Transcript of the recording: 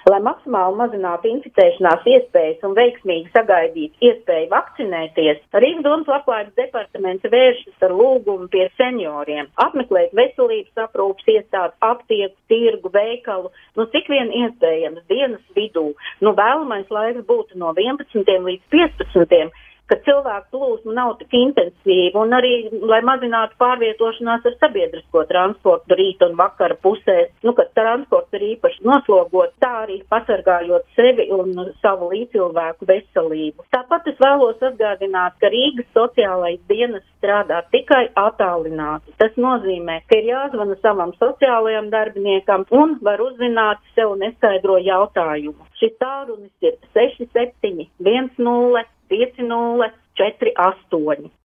Lai maksimāli mazinātu inficēšanās iespējas un veiksmīgi sagaidītu iespēju vakcinēties, Rīgas domas labklājības departaments vēršas ar lūgumu pie senioriem apmeklēt veselības aprūpes iestādes, aptieku, tirgu, veikalu, cik vien iespējams dienas vidū. Vēlamais laiks būtu no 11 līdz 15, kad cilvēku plūsma nav tik intensīva un arī, lai mazinātu pārvietošanās ar sabiedrisko transportu rīta un vakara pusēs, kad transports ir īpaši noslogots, tā arī pasargājot sevi un savu līdzcilvēku veselību. Tāpat es vēlos atgādināt, ka Rīgas sociālais dienas strādā tikai attālināti. Tas nozīmē, ka ir jāzvana savam sociālajam darbiniekam un var uzzināt sev neskaidro jautājumu. Šis tālrunis ir 67 10 50 48.